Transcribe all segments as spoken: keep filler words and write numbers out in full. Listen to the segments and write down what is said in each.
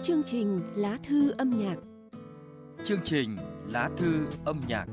Chương trình Lá thư âm nhạc. Chương trình Lá thư âm nhạc.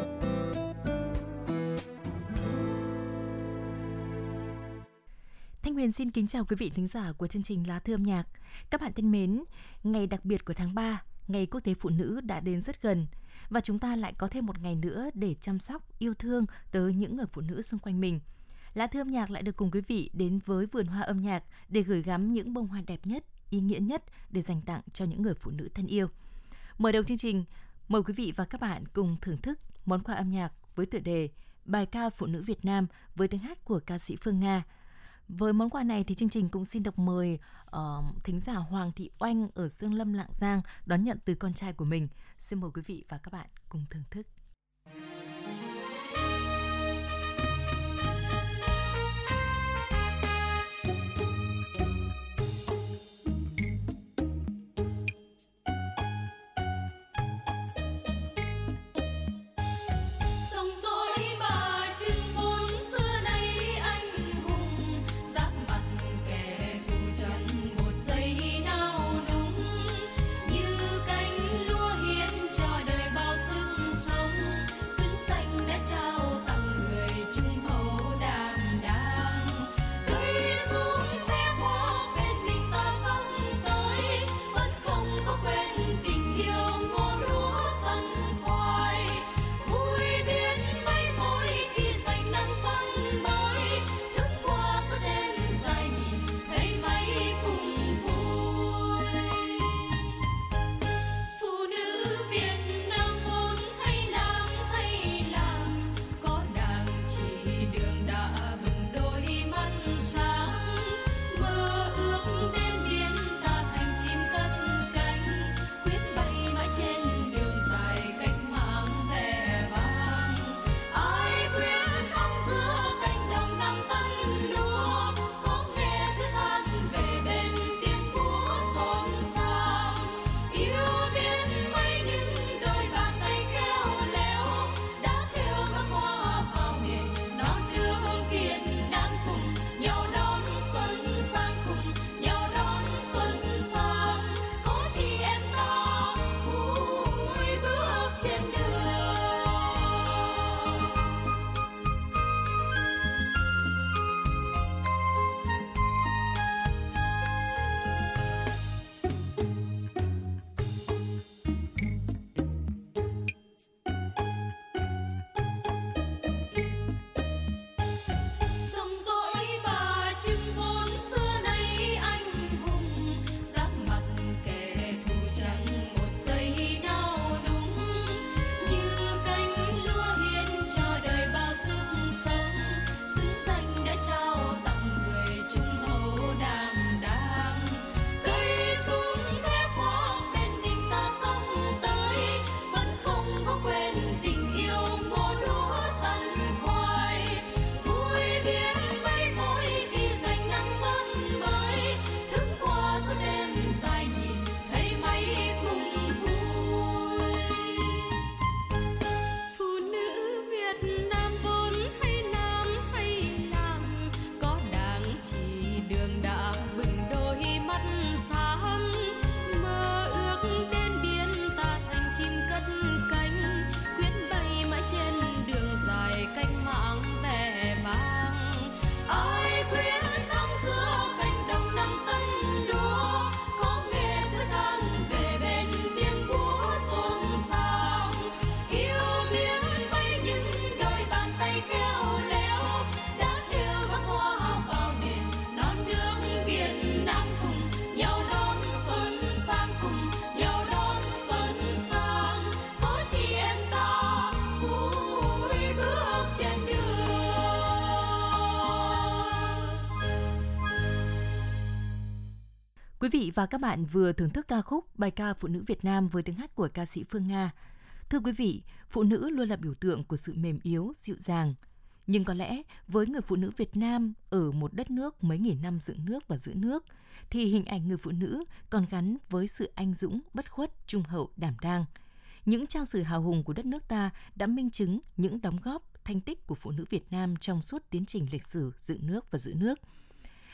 Thanh Huyền xin kính chào quý vị thính giả của chương trình Lá thư âm nhạc. Các bạn thân mến, ngày đặc biệt của tháng ba, Ngày Quốc tế Phụ nữ đã đến rất gần và chúng ta lại có thêm một ngày nữa để chăm sóc, yêu thương tới những người phụ nữ xung quanh mình. Lá thư âm nhạc lại được cùng quý vị đến với vườn hoa âm nhạc để gửi gắm những bông hoa đẹp nhất, ý nghĩa nhất để dành tặng cho những người phụ nữ thân yêu. Mở đầu chương trình, mời quý vị và các bạn cùng thưởng thức món quà âm nhạc với tựa đề Bài ca Phụ nữ Việt Nam với tiếng hát của ca sĩ Phương Nga. Với món quà này thì chương trình cũng xin được mời uh, thính giả Hoàng Thị Oanh ở Dương Lâm, Lạng Giang đón nhận từ con trai của mình. Xin mời quý vị và các bạn cùng thưởng thức. Quý vị và các bạn vừa thưởng thức ca khúc Bài ca Phụ nữ Việt Nam với tiếng hát của ca sĩ Phương Nga. Thưa quý vị, phụ nữ luôn là biểu tượng của sự mềm yếu, dịu dàng. Nhưng có lẽ với người phụ nữ Việt Nam ở một đất nước mấy nghìn năm dựng nước và giữ nước, thì hình ảnh người phụ nữ còn gắn với sự anh dũng, bất khuất, trung hậu, đảm đang. Những trang sử hào hùng của đất nước ta đã minh chứng những đóng góp, thành tích của phụ nữ Việt Nam trong suốt tiến trình lịch sử dựng nước và giữ nước.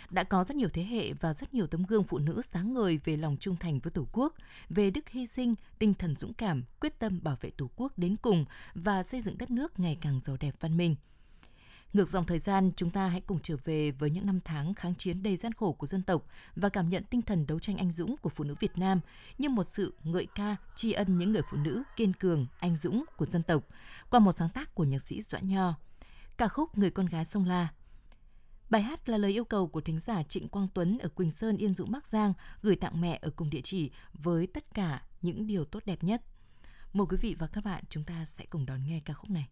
Đã có rất nhiều thế hệ và rất nhiều tấm gương phụ nữ sáng ngời về lòng trung thành với Tổ quốc, về đức hy sinh, tinh thần dũng cảm, quyết tâm bảo vệ Tổ quốc đến cùng và xây dựng đất nước ngày càng giàu đẹp văn minh. Ngược dòng thời gian, chúng ta hãy cùng trở về với những năm tháng kháng chiến đầy gian khổ của dân tộc và cảm nhận tinh thần đấu tranh anh dũng của phụ nữ Việt Nam như một sự ngợi ca tri ân những người phụ nữ kiên cường, anh dũng của dân tộc qua một sáng tác của nhạc sĩ Doãn Nho. Ca khúc Người con gái sông La. Bài hát là lời yêu cầu của thính giả Trịnh Quang Tuấn ở Quỳnh Sơn, Yên Dũng, Bắc Giang gửi tặng mẹ ở cùng địa chỉ với tất cả những điều tốt đẹp nhất. Mời quý vị và các bạn chúng ta sẽ cùng đón nghe ca khúc này.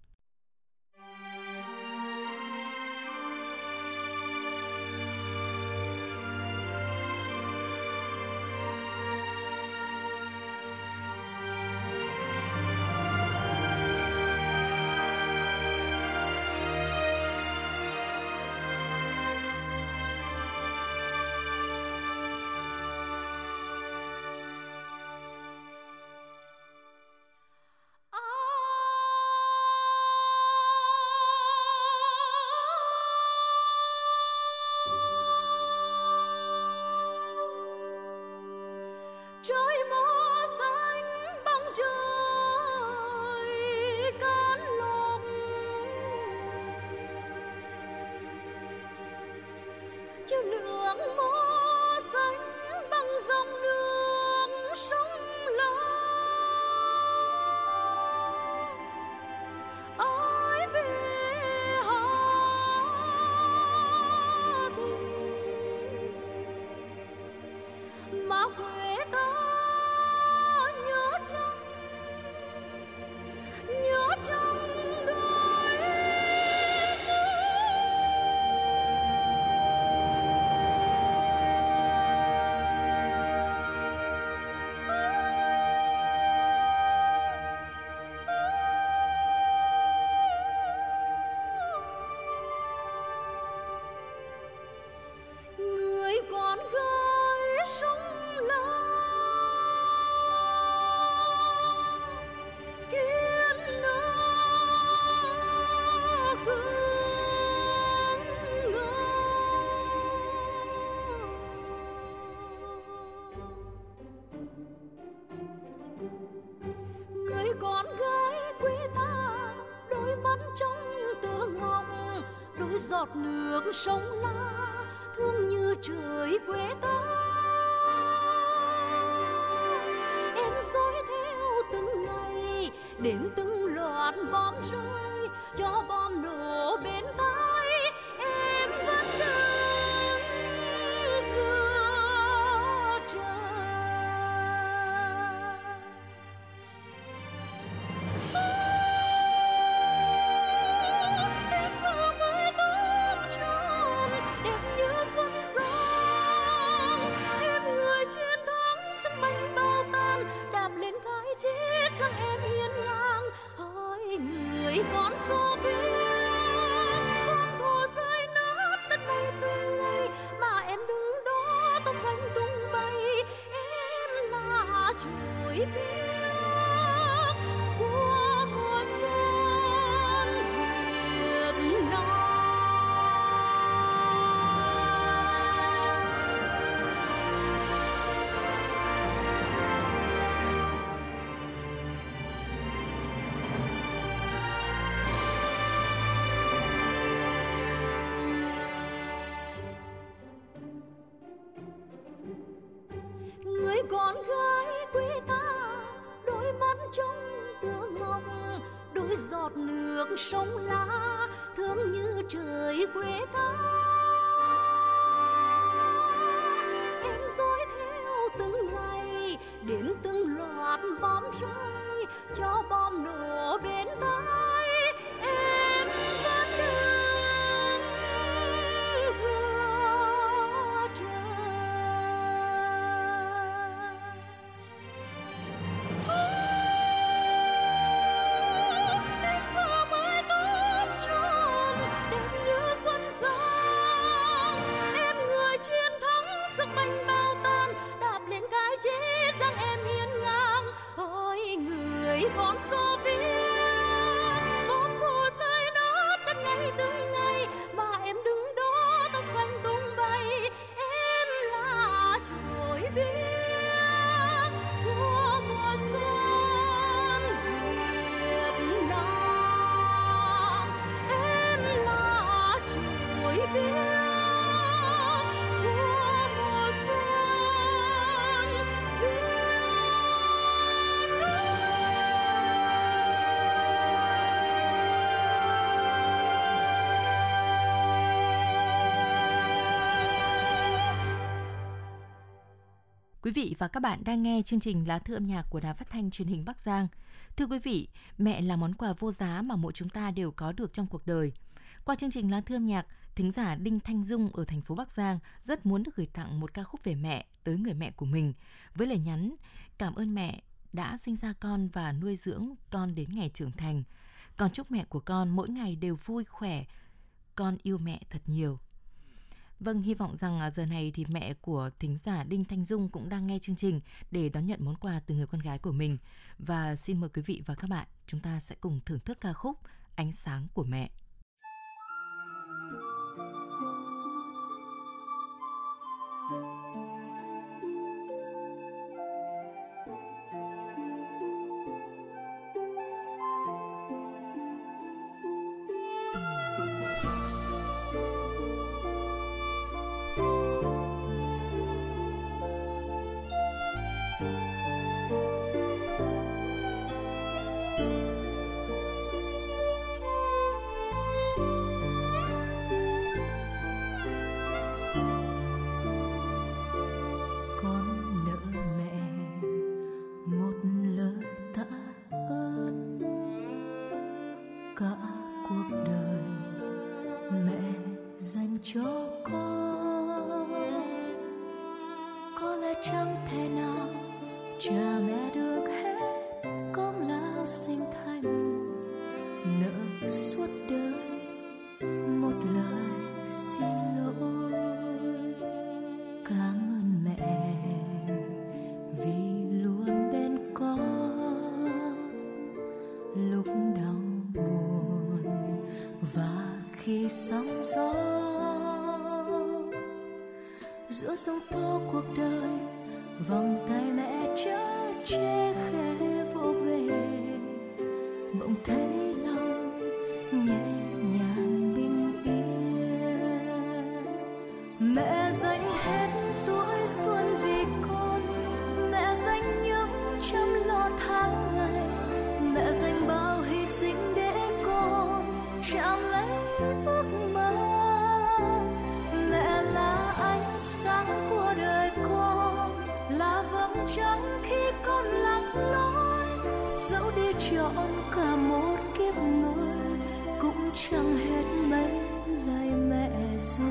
Trời mơ xanh băng trời cát lục, chiều nước mơ xanh băng dòng nước sông La. Ai về Hà Tĩnh mà quê ta nhớ chăng, nhớ chăng đôi người con gái sông La. Kiên nở cứng ngờ, người con gái quê ta đôi mắt trong tựa ngọc, đôi giọt nước sông La thương như trời quê ta. Em dõi theo từng ngày đến từng loạt bom rơi, cho bom nổ bên tai em vẫn đứng giữa trời. Em vừa mới tóm tròn đẹp như xuân giang, em người chiến thắng sức mạnh bao tan, đạp lên cái chết rằng em hiên ngang. Hỡi người con số biếc, bom thù rơi nát đất này từng ngày, mà em đứng đó tóc xanh tung bay. Em là chồi biếc của mùa xuân Việt Nam. Người con gái quê ta đôi mắt trong tựa ngọc, đôi giọt nước sông La thương như trời quê ta. Em dõi theo từng ngày đến từng loạt bom rơi, cho bom nổ bên tai em vẫn đứng giữa trời. Em vừa mới tóm tròn đẹp như xuân giang, em người chiến thắng sức mạnh bao tan, đạp lên cái chết rằng em hiên ngang. Ôi người con số biếc, bom thù rơi nát đất ngày từng ngày, mà em đứng đó tóc xanh tung bay. Quý vị và các bạn đang nghe chương trình Lá thư âm nhạc của Đài Phát thanh Truyền hình Bắc Giang. Thưa quý vị, mẹ là món quà vô giá mà mỗi chúng ta đều có được trong cuộc đời. Qua chương trình Lá thư âm nhạc, thính giả Đinh Thanh Dung ở thành phố Bắc Giang rất muốn được gửi tặng một ca khúc về mẹ tới người mẹ của mình với lời nhắn: cảm ơn mẹ đã sinh ra con và nuôi dưỡng con đến ngày trưởng thành. Con chúc mẹ của con mỗi ngày đều vui khỏe. Con yêu mẹ thật nhiều. Vâng, hy vọng rằng giờ này thì mẹ của thính giả Đinh Thanh Dung cũng đang nghe chương trình để đón nhận món quà từ người con gái của mình. Và xin mời quý vị và các bạn, chúng ta sẽ cùng thưởng thức ca khúc Ánh sáng của mẹ. Giữa sóng to cuộc đời, vòng tay mẹ chở che khẽ vỗ về, bỗng thấy lòng nhẹ nhàng bình yên. Mẹ dành hết tuổi xuân vì con, mẹ dành những chăm lo tháng ngày, mẹ dành bao hy sinh để con chạm lấy ước mơ. Mẹ là ánh sáng của đời con, là vầng trăng khi con lạc lối, dẫu đi trọn cả một kiếp người cũng chẳng hết mấy lời mẹ ru.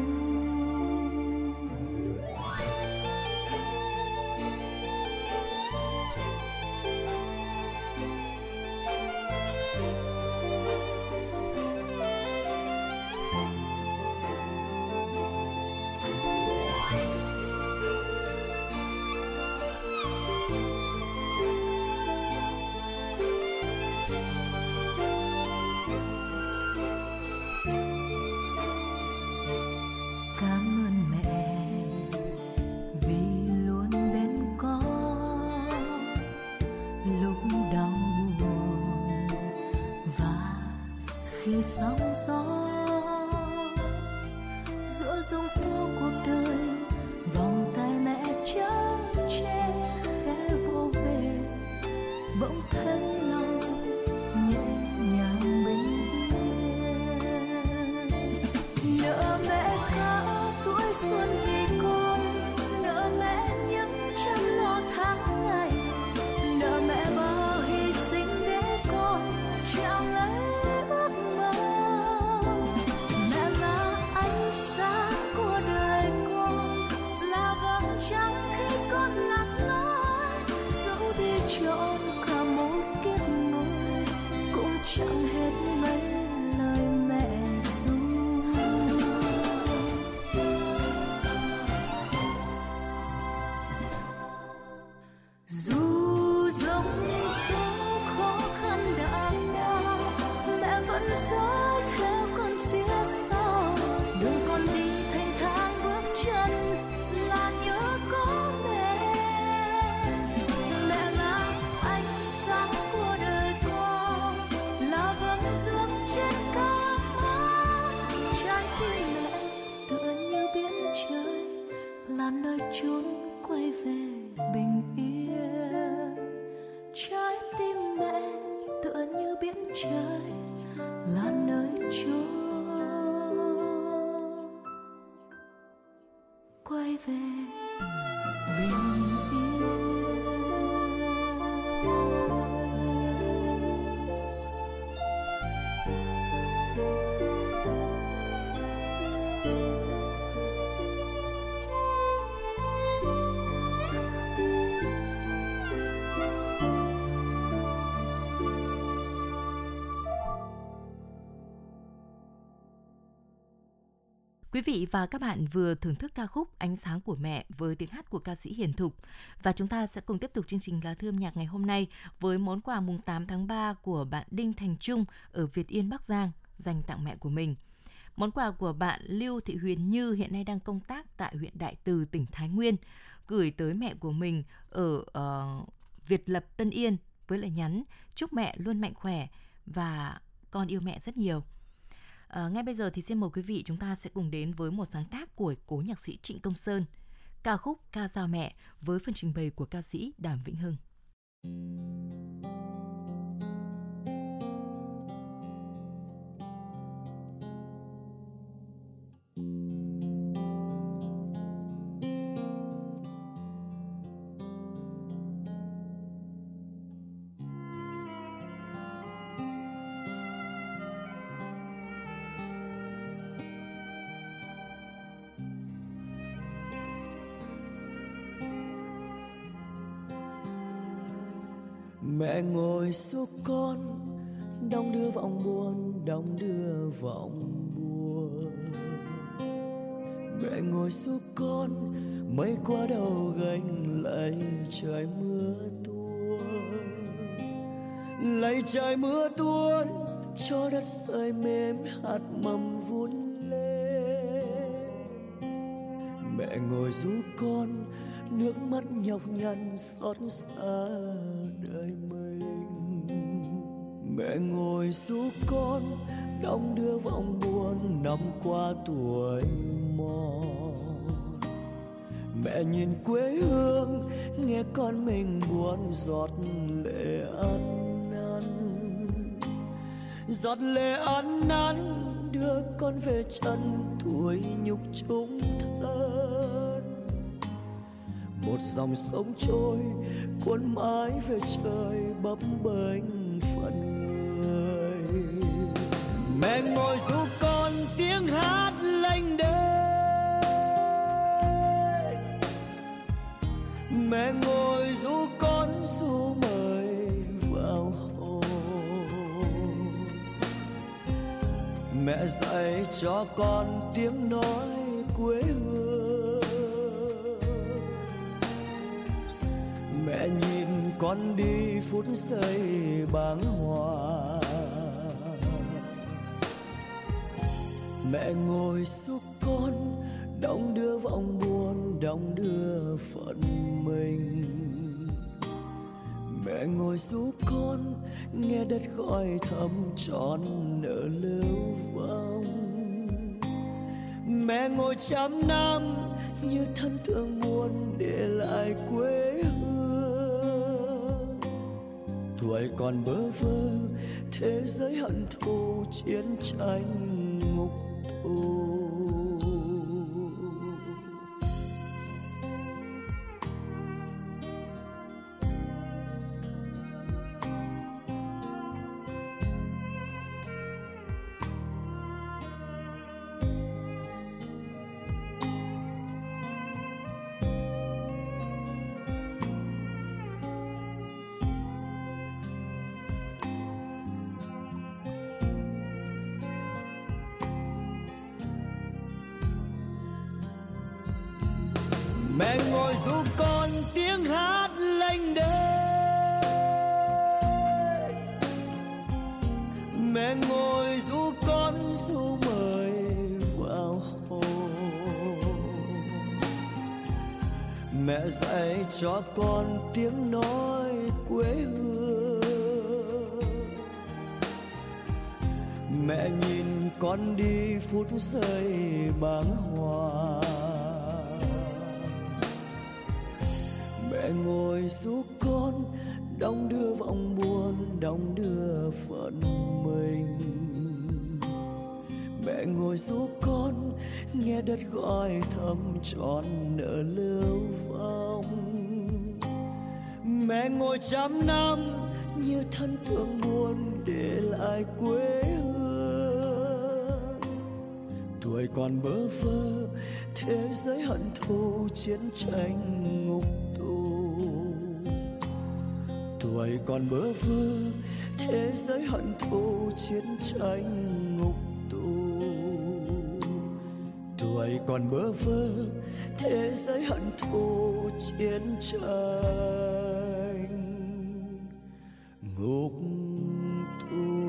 Sóng gió giữa giông tố cuộc đời, vòng tay mẹ chở che khẽ vỗ về, bỗng thấy lòng nhẹ nhàng bình yên. Nợ mẹ cả tuổi xuân vì con, nợ mẹ những chăm lo tháng ngày, nợ mẹ bao hy sinh để con chạm lấy ước mơ. Mẹ là ánh sáng của đời con, là vầng trăng khi con lạc lối, dẫu đi trọn cả một kiếp người cũng chẳng hết mấy lời mẹ ru. quay về bình yên. Quý vị và các bạn vừa thưởng thức ca khúc Ánh sáng của mẹ với tiếng hát của ca sĩ Hiền Thục. Và chúng ta sẽ cùng tiếp tục chương trình Lá thư âm nhạc ngày hôm nay với món quà mùng tám tháng ba của bạn Đinh Thành Trung ở Việt Yên, Bắc Giang dành tặng mẹ của mình. Món quà của bạn Lưu Thị Huyền Như hiện nay đang công tác tại huyện Đại Từ, tỉnh Thái Nguyên, gửi tới mẹ của mình ở uh, Việt Lập, Tân Yên với lời nhắn chúc mẹ luôn mạnh khỏe và con yêu mẹ rất nhiều. À, ngay bây giờ thì xin mời quý vị chúng ta sẽ cùng đến với một sáng tác của cố nhạc sĩ Trịnh Công Sơn, ca khúc Ca Dao Mẹ với phần trình bày của ca sĩ Đàm Vĩnh Hưng. Mẹ ngồi giúp con đong đưa vòng buồn, đong đưa vòng buồn. Mẹ ngồi giúp con mây qua đầu gánh lấy trời mưa tuôn, lấy trời mưa tuôn cho đất rơi mềm hạt mầm vun lên. Mẹ ngồi giúp con nước mắt nhọc nhằn xót xa đời mình. Mẹ ngồi giúp con đong đưa vòng buồn năm qua tuổi mòn. Mẹ nhìn quê hương nghe con mình buồn giọt lệ ăn năn, giọt lệ ăn năn đưa con về chân tuổi nhục chúng thân. Một dòng sông trôi cuốn mãi về trời bấp bênh phận người. Mẹ ngồi ru con tiếng hát lênh đênh, mẹ ngồi ru con ru mời vào hồ. Mẹ dạy cho con tiếng nói quê hương, mẹ nhìn con đi phút giây bàng hoàng. Mẹ ngồi giúp con đong đưa vòng buồn, đong đưa phận mình. Mẹ ngồi giúp con nghe đất gọi thầm tròn nợ lưu vong. Mẹ ngồi trăm năm như thân thương buồn để lại quê hương. Tuổi còn bơ vơ thế giới hận thù chiến tranh ngục tù. Mẹ ngồi ru con tiếng hát lênh đênh, mẹ ngồi ru con ru mời vào hồ. Mẹ dạy cho con tiếng nói quê hương, mẹ nhìn con đi phút giây bàng hoàng. Mẹ ngồi giúp con đong đưa vòng buồn, đong đưa phận mình. Mẹ ngồi giúp con nghe đất gọi thầm tròn nợ lưu vong. Mẹ ngồi trăm năm như thân thương buồn để lại quê hương. Tuổi còn bơ vơ thế giới hận thù chiến tranh ngục tù. Tuổi còn bơ vơ thế giới hận thù chiến tranh ngục tù. Tuổi còn bơ vơ thế giới hận thù chiến tranh ngục tù.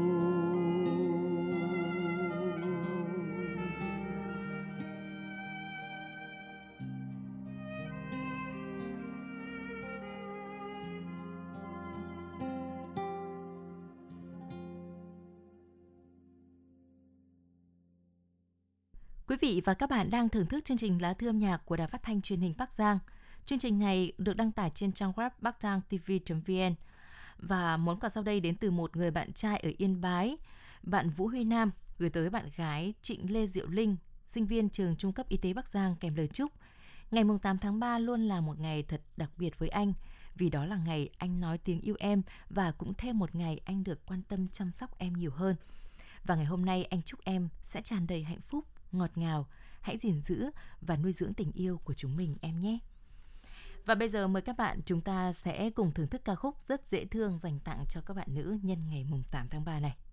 Quý vị và các bạn đang thưởng thức chương trình Lá Thư âm nhạc của Đài Phát thanh Truyền hình Bắc Giang. Chương trình này được đăng tải trên trang web bắc giang t v chấm v n. Và món quà sau đây đến từ một người bạn trai ở Yên Bái, bạn Vũ Huy Nam gửi tới bạn gái Trịnh Lê Diệu Linh, sinh viên trường Trung cấp Y tế Bắc Giang, kèm lời chúc: ngày tám tháng ba luôn là một ngày thật đặc biệt với anh, vì đó là ngày anh nói tiếng yêu em và cũng thêm một ngày anh được quan tâm chăm sóc em nhiều hơn. Và ngày hôm nay anh chúc em sẽ tràn đầy hạnh phúc, ngọt ngào, hãy gìn giữ và nuôi dưỡng tình yêu của chúng mình em nhé. Và bây giờ mời các bạn chúng ta sẽ cùng thưởng thức ca khúc rất dễ thương dành tặng cho các bạn nữ nhân ngày tám tháng ba này.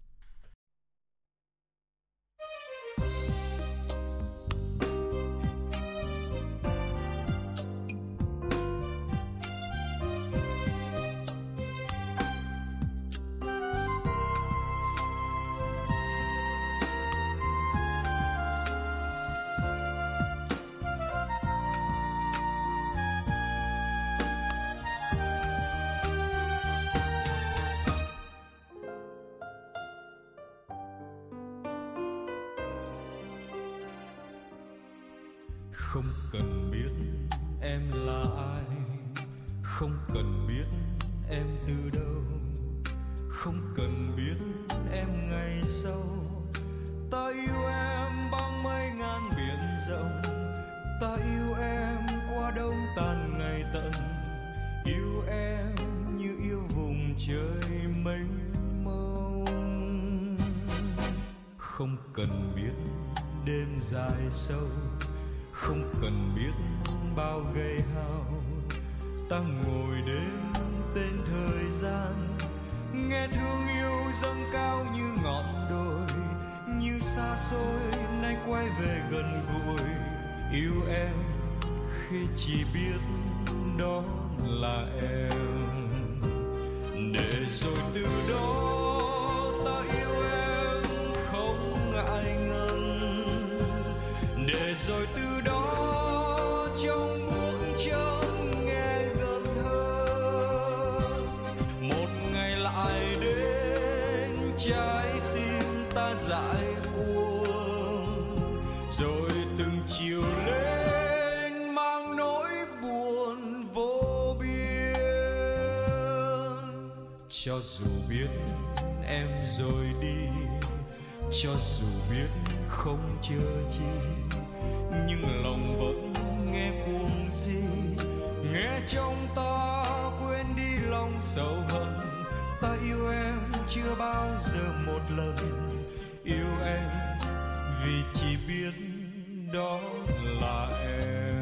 Không cần biết em là ai, không cần biết em từ đâu, không cần biết em ngày sau. Ta yêu em bằng mấy ngàn biển rộng, ta yêu em qua đông tàn ngày tận, yêu em như yêu vùng trời mênh mông. Không cần biết đêm dài sâu, không cần biết bao gầy hao, ta ngồi đếm tên thời gian, nghe thương yêu dâng cao như ngọn đồi, như xa xôi nay quay về gần gũi. Yêu em khi chỉ biết đó là em, để rồi từ đó ta yêu em không ngại ngần, để rồi từ trong bước chân nghe gần hơn. Một ngày lại đến trái tim ta dại cuồng, rồi từng chiều lên mang nỗi buồn vô biên. Cho dù biết em rồi đi, cho dù biết không chờ chi, nhưng lòng vẫn nghe cuồng si, nghe trong ta quên đi lòng sầu hận. Ta yêu em chưa bao giờ một lần, yêu em vì chỉ biết đó là em.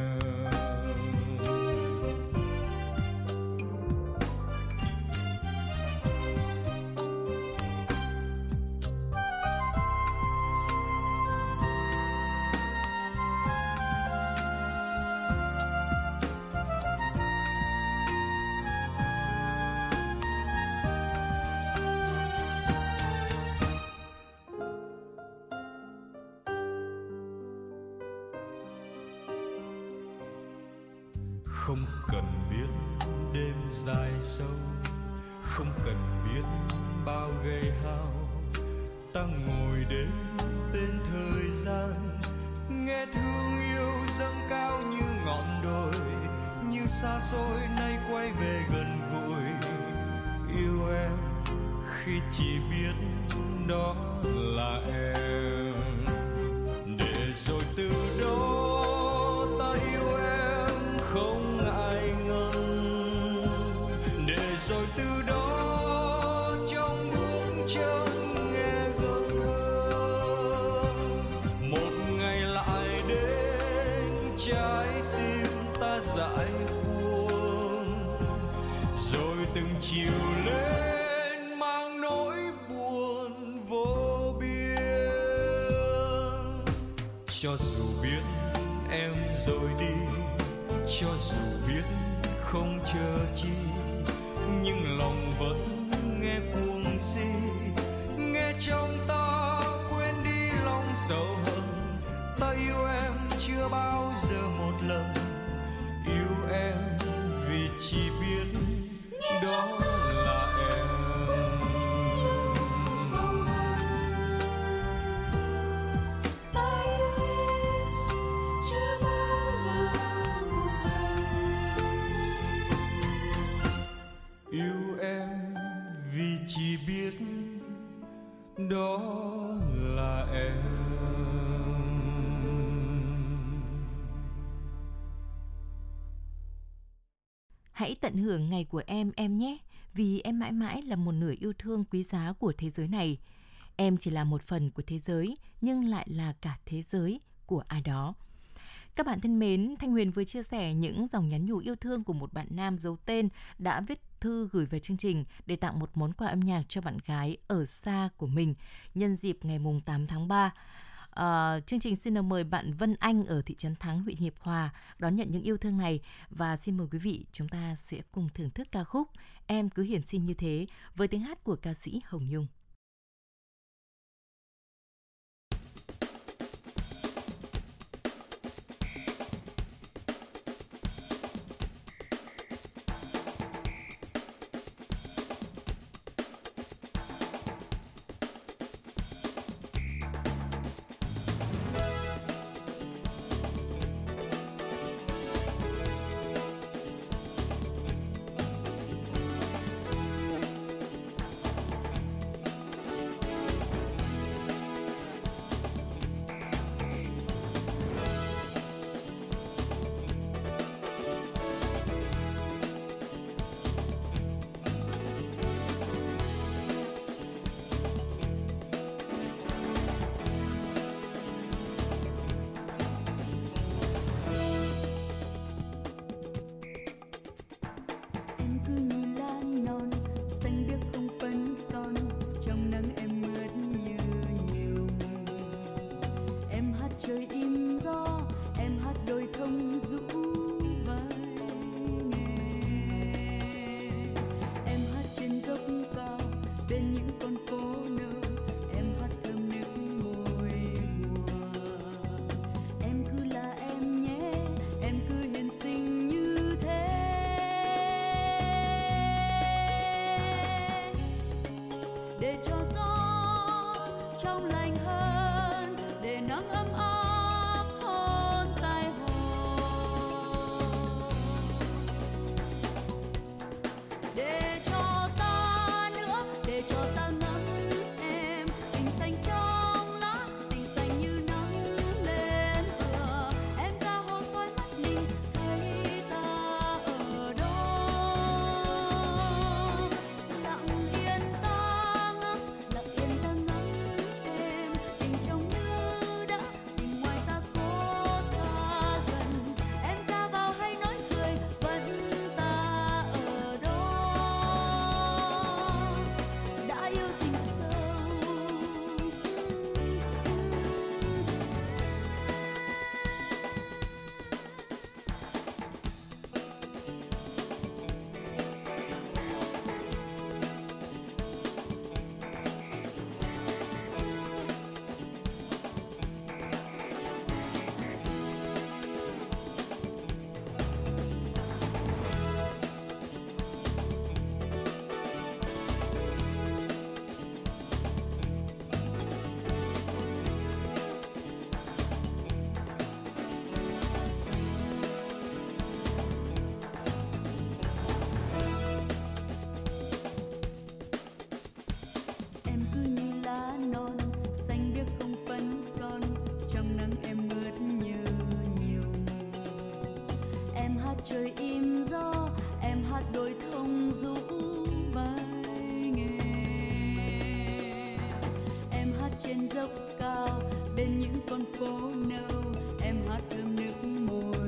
Không cần biết đêm dài sâu, không cần biết bao gầy hao, ta ngồi đếm tên thời gian, nghe thương yêu dâng cao như ngọn đồi, như xa xôi nay quay về gần gũi. Yêu em khi chỉ biết đó là em, để rồi từ đó trái tim ta dại cuồng, rồi từng chiều lên mang nỗi buồn vô biên. Cho dù biết em rồi đi, cho dù biết không chờ chi, nhưng lòng vẫn nghe cuồng si, nghe trong ta quên đi lòng sầu hận. Ta yêu em chưa bao giờ một lần, yêu em vì chỉ biết đó là em. Ta yêu em chưa bao giờ một lần, Yêu em vì chỉ biết đó là em. Hãy tận hưởng ngày của em em nhé, vì em mãi mãi là một nửa yêu thương quý giá của thế giới này. Em chỉ là một phần của thế giới, nhưng lại là cả thế giới của ai đó. Các bạn thân mến, Thanh Huyền vừa chia sẻ những dòng nhắn nhủ yêu thương của một bạn nam giấu tên đã viết thư gửi về chương trình để tặng một món quà âm nhạc cho bạn gái ở xa của mình nhân dịp ngày tám tháng ba. À, chương trình xin được mời bạn Vân Anh ở thị trấn Thắng, huyện Hiệp Hòa đón nhận những yêu thương này, và xin mời quý vị chúng ta sẽ cùng thưởng thức ca khúc Em cứ hiển sinh như thế với tiếng hát của ca sĩ Hồng Nhung. dốc cao bên những con phố nâu, em hát thơm nước môi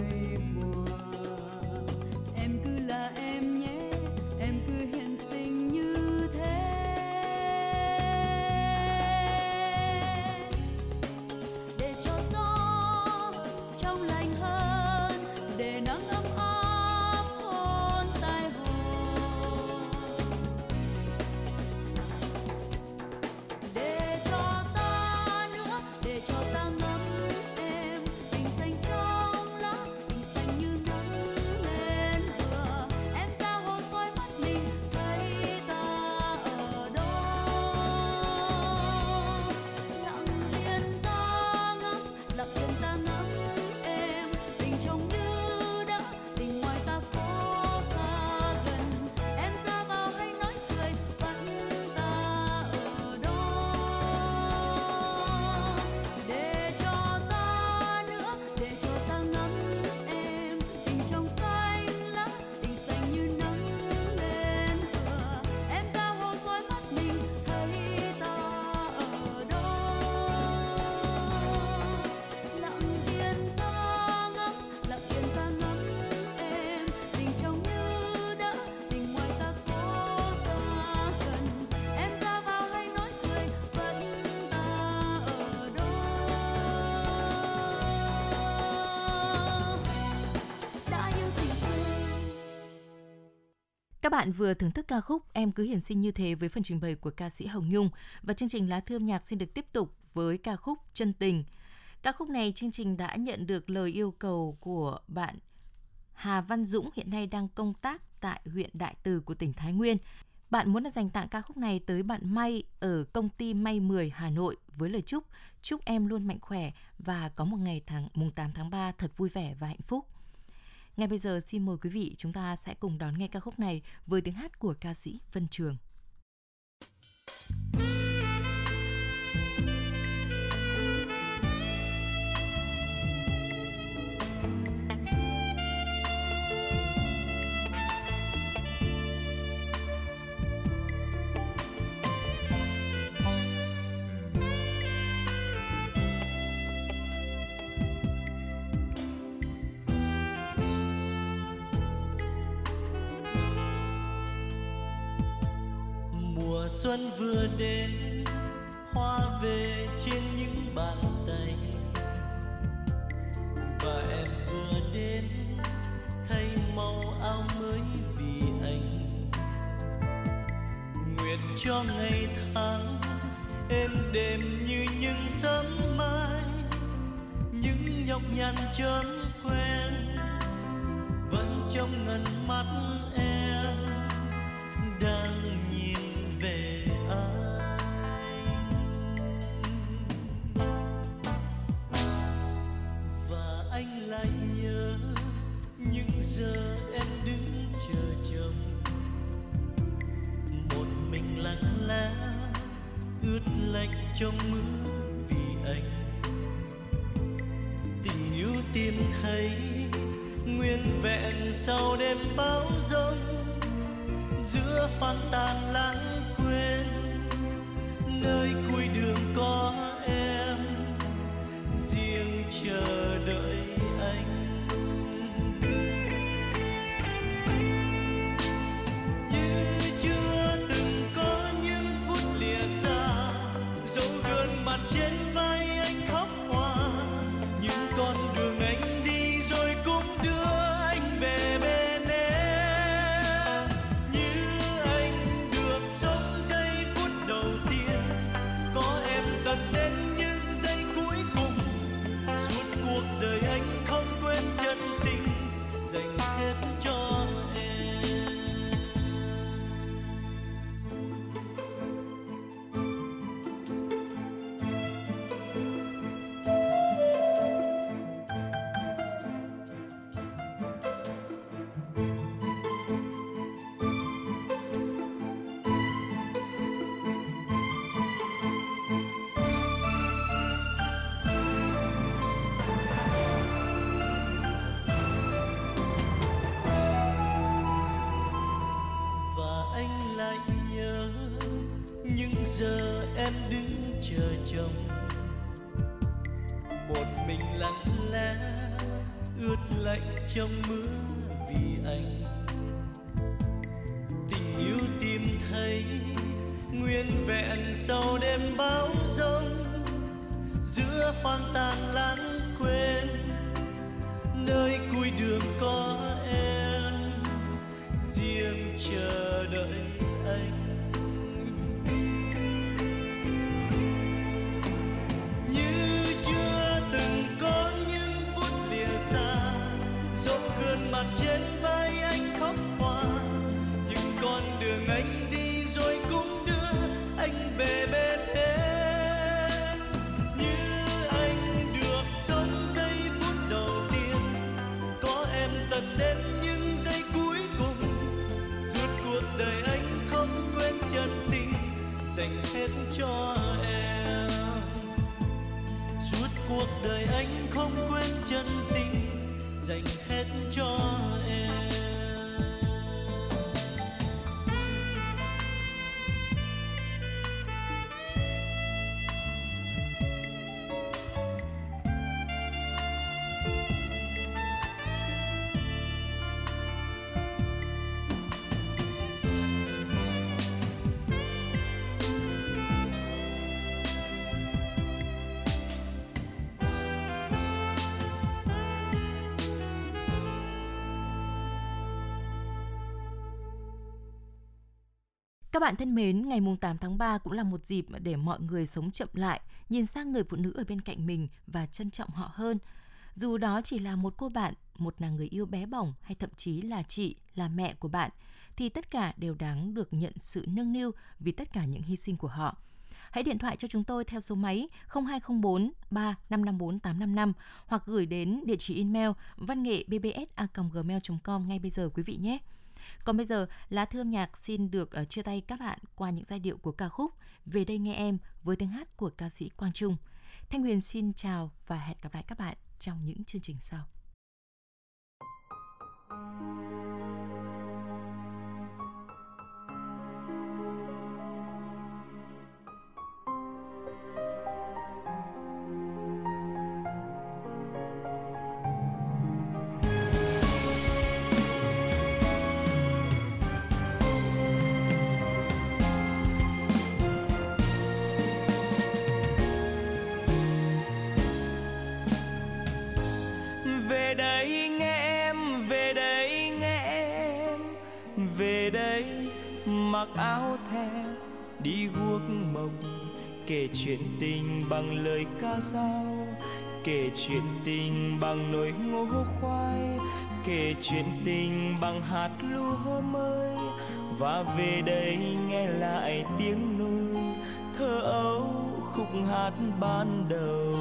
Các bạn vừa thưởng thức ca khúc Em cứ hiển sinh như thế với phần trình bày của ca sĩ Hồng Nhung, và chương trình Lá Thư âm nhạc xin được tiếp tục với ca khúc Chân tình. Ca khúc này chương trình đã nhận được lời yêu cầu của bạn Hà Văn Dũng, hiện nay đang công tác tại huyện Đại Từ của tỉnh Thái Nguyên. Bạn muốn là dành tặng ca khúc này tới bạn May ở công ty May mười Hà Nội với lời chúc chúc em luôn mạnh khỏe và có một ngày tháng mùng tám tháng ba thật vui vẻ và hạnh phúc. Ngay bây giờ xin mời quý vị chúng ta sẽ cùng đón nghe ca khúc này với tiếng hát của ca sĩ Vân Trường. Xuân vừa đến, hoa về trên những bàn tay, và em vừa đến thay màu áo mới vì anh. Nguyện cho ngày tháng êm đềm như những sớm mai, những nhọc nhằn chớm quen vẫn trong ngần mắt em đang nhìn về anh. Và anh lại nhớ những giờ em đứng chờ chồng, một mình lặng lẽ ướt lạnh trong mưa vì anh. Tình yêu tìm thấy nguyên vẹn sau đêm bão giông, giữa hoang tàn lãng quên nơi cuối đường có em riêng chờ đợi anh. Như chưa từng có những phút lìa xa, dấu gương mặt trên vai anh khóc hoa, những con đường anh đi rồi cũng đưa anh về bên em. Như anh được sống giây phút đầu tiên, có em tận đến những giây cuối cùng. Suốt cuộc đời anh không quên chân tình dành hết cho em. Và anh lại nhớ những giờ em đứng chờ chồng, một mình lặng lẽ ướt lạnh trong mưa vì anh. Tình yêu tìm thấy nguyên vẹn sau đêm bão giông, giữa hoang tàn lãng quên nơi cuối đường có em riêng chờ đợi anh. Như chưa từng có những phút lìa xa, dấu gương mặt trên vai anh khóc hoa, những con đường anh đi rồi cũng đưa anh về bên em. Như anh được sống giây phút đầu tiên, có em tận đến những giây cuối cùng. Suốt cuộc đời anh không quên chân tình dành hết cho em. Suốt cuộc đời anh không quên chân tình dành hết cho em. Các bạn thân mến, ngày tám tháng ba cũng là một dịp để mọi người sống chậm lại, nhìn sang người phụ nữ ở bên cạnh mình và trân trọng họ hơn. Dù đó chỉ là một cô bạn, một nàng người yêu bé bỏng hay thậm chí là chị, là mẹ của bạn, thì tất cả đều đáng được nhận sự nâng niu vì tất cả những hy sinh của họ. Hãy điện thoại cho chúng tôi theo số máy không hai không bốn ba năm năm bốn tám năm năm hoặc gửi đến địa chỉ email văn nghệ b b s a còng gmail chấm com ngay bây giờ quý vị nhé. Còn bây giờ, Lá Thư âm nhạc xin được uh, chia tay các bạn qua những giai điệu của ca khúc Về đây nghe em với tiếng hát của ca sĩ Quang Trung. Thanh Huyền xin chào và hẹn gặp lại các bạn trong những chương trình sau. Về đây nghe em, về đây nghe em, về đây mặc áo the đi guốc mộng, kể chuyện tình bằng lời ca dao, kể chuyện tình bằng nồi ngô khoai, kể chuyện tình bằng hạt lúa mới. Và về đây nghe lại tiếng nôi thơ ấu khúc hát ban đầu.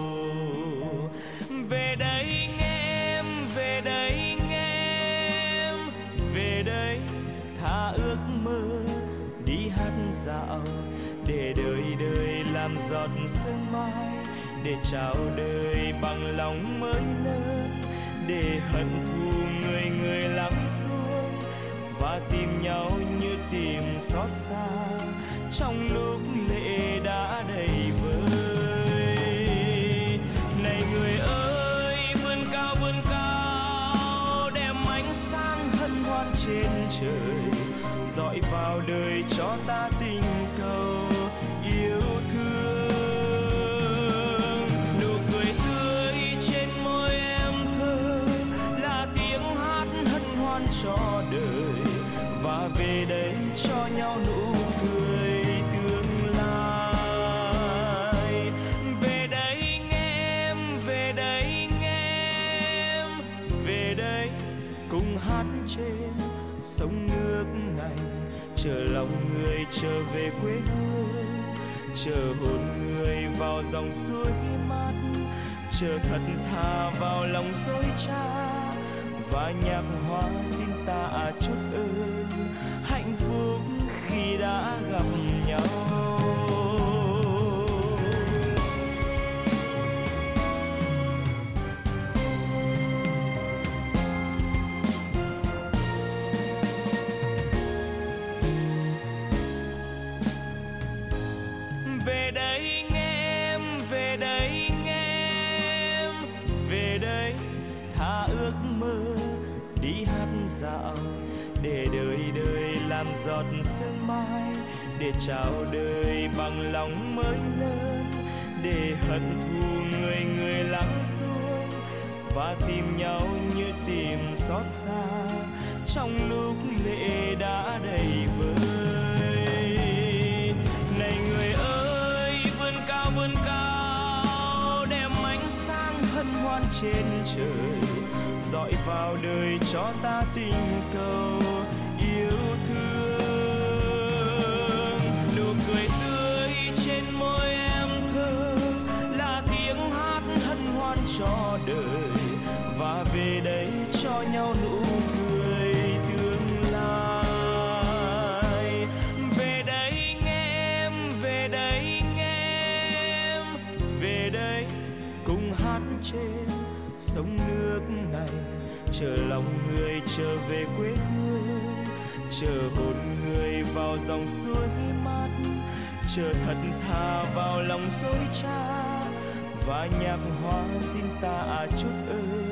Về đây nghe em, về đây nghe em, về đây tha ước mơ đi hát dạo, để đời đời làm giọt sương mai, để chào đời bằng lòng mới lớn, để hận thù người người lắng xuống và tìm nhau như tìm xót xa trong lúc lệ đã đầy vơi. Này người ơi, vươn cao vươn cao, đem ánh sáng hân hoan trên trời, dọi vào đời cho ta tình cầu yêu thương. Nụ cười tươi trên môi em thơ là tiếng hát hân hoan cho đời, và về đây cho nhau nụ cười tương lai. Về đây nghe em, về đây nghe em, về đây cùng hát trên sông nước này, chờ lòng người trở về quê hương, chờ hồn người vào dòng suối mát, chờ thật thà vào lòng dối trá, và nhạc hoa xin ta chút ơn hạnh phúc khi đã gặp nhau. Về đây nghe em, về đây nghe em, về đây tha ước mơ đi hát dạo, để đời đời làm giọt sương mai, để chào đời bằng lòng mới lớn, để hận thù người người lắng xuống và tìm nhau như tìm xót xa trong lúc lệ đã đầy vơi. Này người ơi, vươn cao vươn cao, đem ánh sáng hân hoan trên trời, dọi vào đời cho ta tình cầu yêu thương. Nụ cười tươi trên môi em thơ là tiếng hát hân hoan cho đời, và về đây cho nhau nụ cười tương lai. Về đây nghe em, về đây nghe em, về đây cùng hát trên sông nước này, chờ lòng người trở về quê hương, chờ hồn người vào dòng suối mát, chờ thật thà vào lòng dối trá, và nhạc hoa xin ta chút ơn